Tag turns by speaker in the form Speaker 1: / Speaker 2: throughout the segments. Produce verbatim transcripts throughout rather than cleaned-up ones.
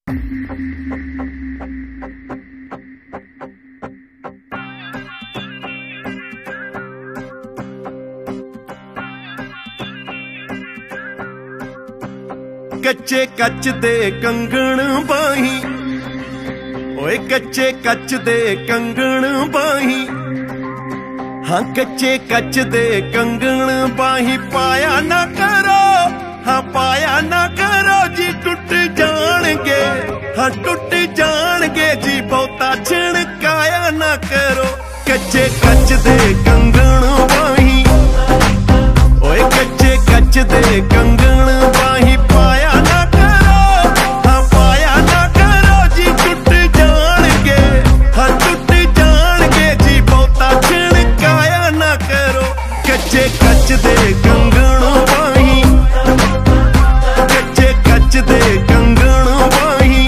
Speaker 1: कच्चे कच दे कंगण बाही, ओए कच्चे कच दे कंगण बाही, हाँ कच्चे कच दे कंगण बाही। पाया ना करो, हाँ पाया ना करो जी, टुट जाणगे, हाँ टुट जाणगे जी, बहुता छिणकाया ना करो। कच्चे कच दे कंगण बाही, ओए कच्चे कच दे कंगण बाही। पाया ना करो, हाँ पाया ना करो जी, टुट जाणगे, हाँ टुट जाणगे जी, बहुता छिणकाया ना करो। कच्चे कच दे कंगण बाही, कच्चे कच दे कंगण बाही।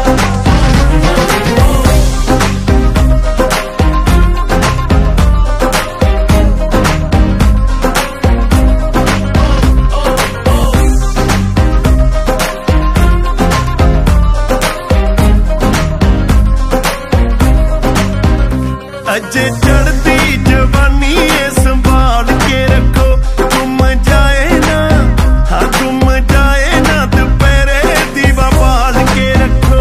Speaker 1: अजे चढ़ती जवानी है संभाल के रखो, तुम जाए ना, हाँ तुम जाए ना, दोपहरे दीवा बाल के रखो।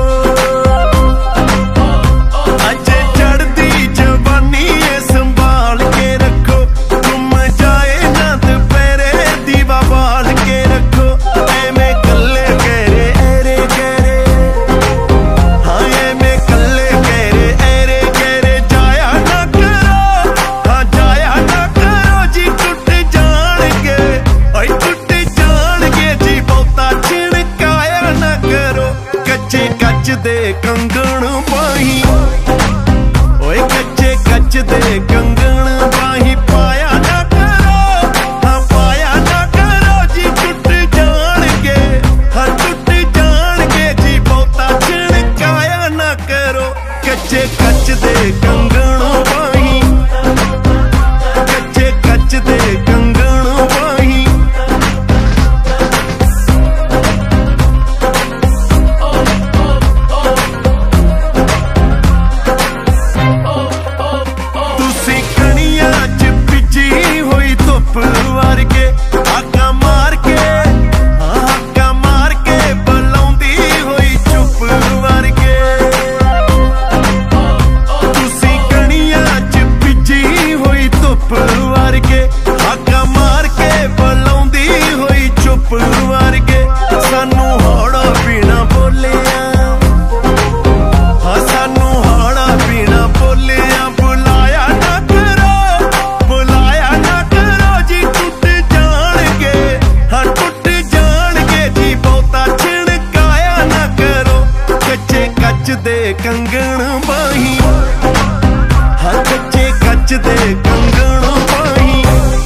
Speaker 1: अजे चढ़ती जवानी है संभाल के रखो, तुम जाए ना, दोपहरे दीवा बाल के रखो। एमे कल्ले कहरे एरे कहरे, हाँ एमे कल्ले कहरे एरे कहरे। जाया ना करो, हाँ जाया ना करो जी, टुट जाणगे, ओए टुट जाणगे जी, बहुता छिणकाया ना करो। कच्चे कच दे कंगण बाही, ओए कच्चे कच दे कंगण बाही। पाया ना करो, हाँ पाया ना करो जी, टुट जाणगे, हाँ टुट जाणगे जी, बहुता छिणकाया ना करो। कच्चे कच दे कंगण बाही, कच्चे कच दे कंगण बाही। तुसी कणियां च बिजी होई धुप वर्गे, आका मार के, हाँ आका मार के, बुलाउंदी होई चुप वर्गे। तुसी कणियां च बिजी होई धुप वर्गे, आका मार के, बुलाउंदी होई चुप वर्गे। सानू हौड़ा पीना बोलिया, हाँ सानू हौड़ा पीना बोलिया। बुलाया ना करो, बुलाया ना करो जी, टुट जाणगे, हाँ टुट जाणगे जी, बहुता छिणकाया ना करो। कच्चे कच दे कंगण बाही, हाँ कच्चे कच दे कंगण बाही।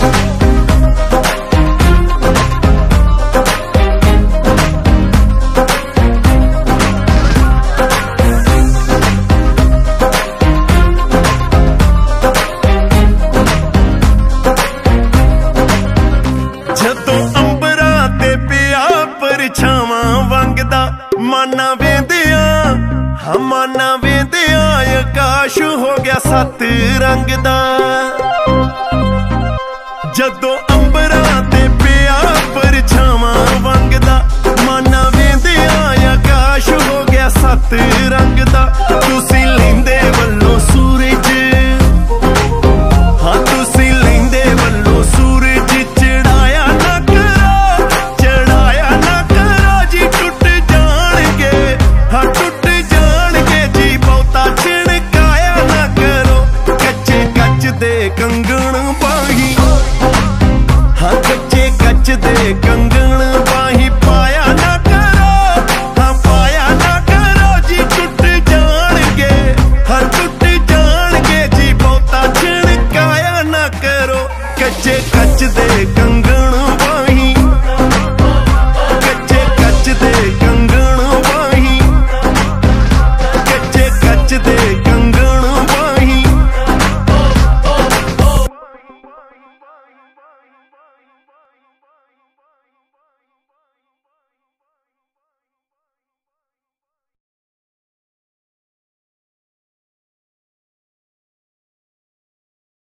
Speaker 1: जदों अंबरां ते पिया परछावां वंगदा, माना वेंदिया, हाँ माना वेंदिया, आकाश हो गया सत रंग दा। जदों अंबरां ते पिया परछावां वंगदा, माना वेंदिया, आकाश हो गया सत